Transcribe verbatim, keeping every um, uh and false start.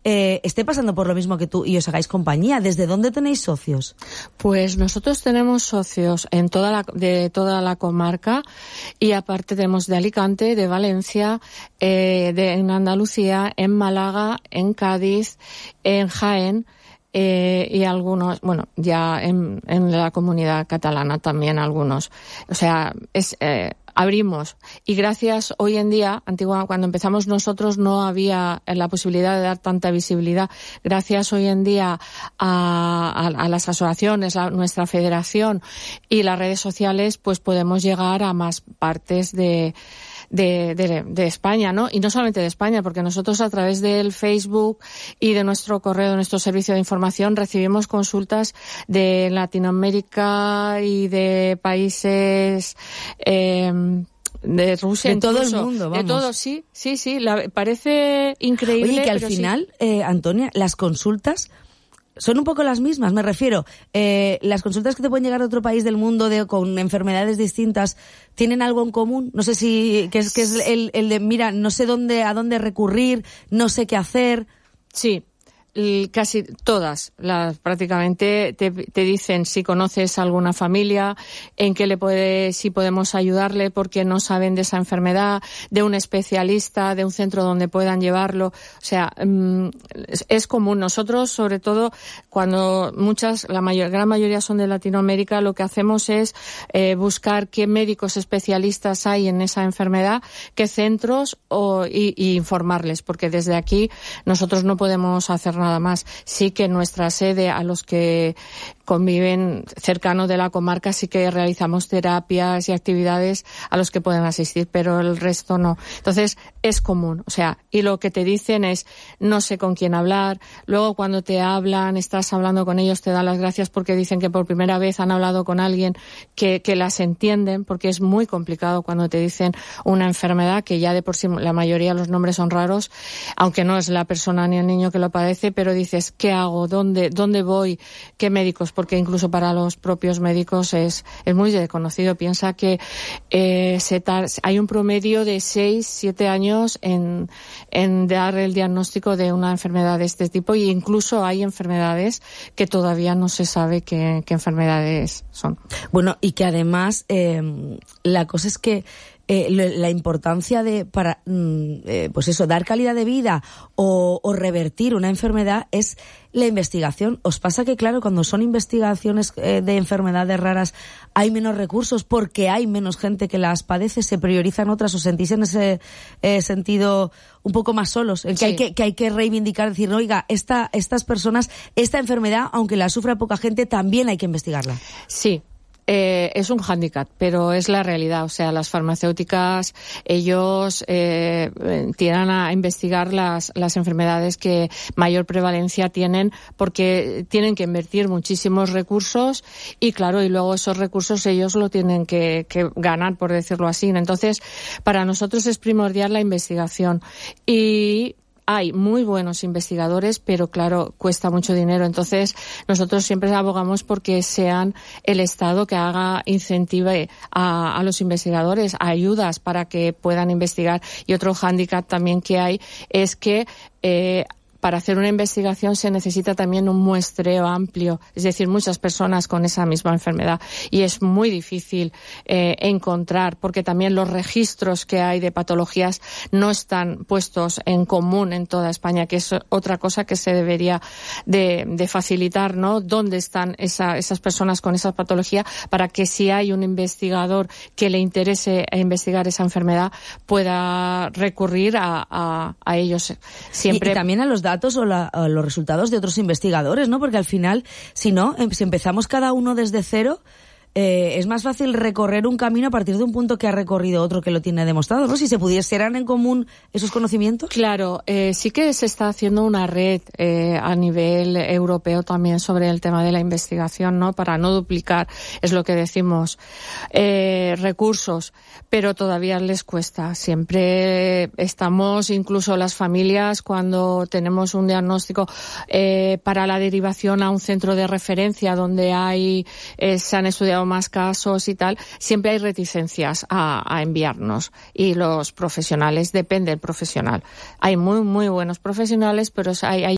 eh, esté pasando por lo mismo que tú y os hagáis compañía. ¿Desde dónde tenéis socios? Pues nosotros tenemos socios en toda la, de toda la comarca, y aparte tenemos de Alicante, de Valencia, eh, de, en Andalucía, en Málaga, en Cádiz, en Jaén, eh, y algunos, bueno, ya en, en la comunidad catalana también algunos. O sea, es... Eh, abrimos, y gracias hoy en día, antigua, cuando empezamos nosotros no había la posibilidad de dar tanta visibilidad. Gracias hoy en día a, a, a las asociaciones, a nuestra federación y las redes sociales, pues podemos llegar a más partes de De, de, de España, ¿no? Y no solamente de España, porque nosotros a través del Facebook y de nuestro correo, de nuestro servicio de información, recibimos consultas de Latinoamérica y de países eh, de Rusia, de todo incluso, el mundo, vamos. De todo, sí, sí, sí. La, parece increíble. Oye, que al pero final, sí. eh, Antonia, las consultas son un poco las mismas, me refiero. Eh, las consultas que te pueden llegar de otro país del mundo de, con enfermedades distintas, ¿tienen algo en común? No sé si, que es, que es el, el de, mira, no sé dónde, a dónde recurrir, no sé qué hacer. Sí. Casi todas, las prácticamente te, te dicen si conoces alguna familia, en qué le puede, si podemos ayudarle porque no saben de esa enfermedad, de un especialista, de un centro donde puedan llevarlo. O sea, es, es común. Nosotros, sobre todo, cuando muchas, la mayor, gran mayoría son de Latinoamérica, lo que hacemos es eh, buscar qué médicos especialistas hay en esa enfermedad, qué centros, o, y, y informarles, porque desde aquí nosotros no podemos hacer nada. Nada más. Sí que nuestra sede, a los que conviven cercano de la comarca, sí que realizamos terapias y actividades a los que pueden asistir, pero el resto no. Entonces, es común. O sea, y lo que te dicen es, no sé con quién hablar. Luego, cuando te hablan, estás hablando con ellos, te dan las gracias porque dicen que por primera vez han hablado con alguien que, que las entienden, porque es muy complicado cuando te dicen una enfermedad que ya de por sí la mayoría de los nombres son raros, aunque no es la persona ni el niño que lo padece, pero dices, ¿qué hago? ¿Dónde, dónde voy? ¿Qué médicos? Porque incluso para los propios médicos es, es muy desconocido. Piensa que eh, se tar- hay un promedio de seis, siete años en, en dar el diagnóstico de una enfermedad de este tipo, y incluso hay enfermedades que todavía no se sabe qué, qué enfermedades son. Bueno, y que además eh, la cosa es que Eh, la importancia de para eh, pues eso, dar calidad de vida o, o revertir una enfermedad es la investigación. ¿Os pasa que, claro, cuando son investigaciones eh, de enfermedades raras hay menos recursos porque hay menos gente que las padece, se priorizan otras? ¿Os sentís en ese eh, sentido un poco más solos? El que, sí. hay que, que hay que reivindicar, decir, no, oiga, esta, estas personas, esta enfermedad, aunque la sufra poca gente, también hay que investigarla. Sí. Eh, es un hándicap, pero es la realidad. O sea, las farmacéuticas, ellos eh, tiran a investigar las, las enfermedades que mayor prevalencia tienen, porque tienen que invertir muchísimos recursos y, claro, y luego esos recursos ellos lo tienen que, que ganar, por decirlo así. Entonces, para nosotros es primordial la investigación. Y hay muy buenos investigadores, pero claro, cuesta mucho dinero. Entonces, nosotros siempre abogamos porque sean el Estado que haga, incentive a, a los investigadores, a ayudas para que puedan investigar. Y otro hándicap también que hay es que eh, para hacer una investigación se necesita también un muestreo amplio, es decir, muchas personas con esa misma enfermedad, y es muy difícil eh, encontrar, porque también los registros que hay de patologías no están puestos en común en toda España, que es otra cosa que se debería de, de facilitar, ¿no? ¿Dónde están esa, esas personas con esa patología, para que si hay un investigador que le interese investigar esa enfermedad pueda recurrir a, a, a ellos siempre? Y, y también a los datos o, la, o los resultados de otros investigadores, ¿no? Porque al final, si no, si empezamos cada uno desde cero, eh, es más fácil recorrer un camino a partir de un punto que ha recorrido otro que lo tiene demostrado, ¿no? Si se pudieran en común esos conocimientos. Claro, eh, sí que se está haciendo una red eh, a nivel europeo también sobre el tema de la investigación, ¿no? Para no duplicar, es lo que decimos, eh, recursos, pero todavía les cuesta. Siempre estamos, incluso las familias, cuando tenemos un diagnóstico eh, para la derivación a un centro de referencia donde hay eh, se han estudiado más casos y tal, siempre hay reticencias a, a enviarnos, y los profesionales, depende del profesional. Hay muy, muy buenos profesionales, pero hay, hay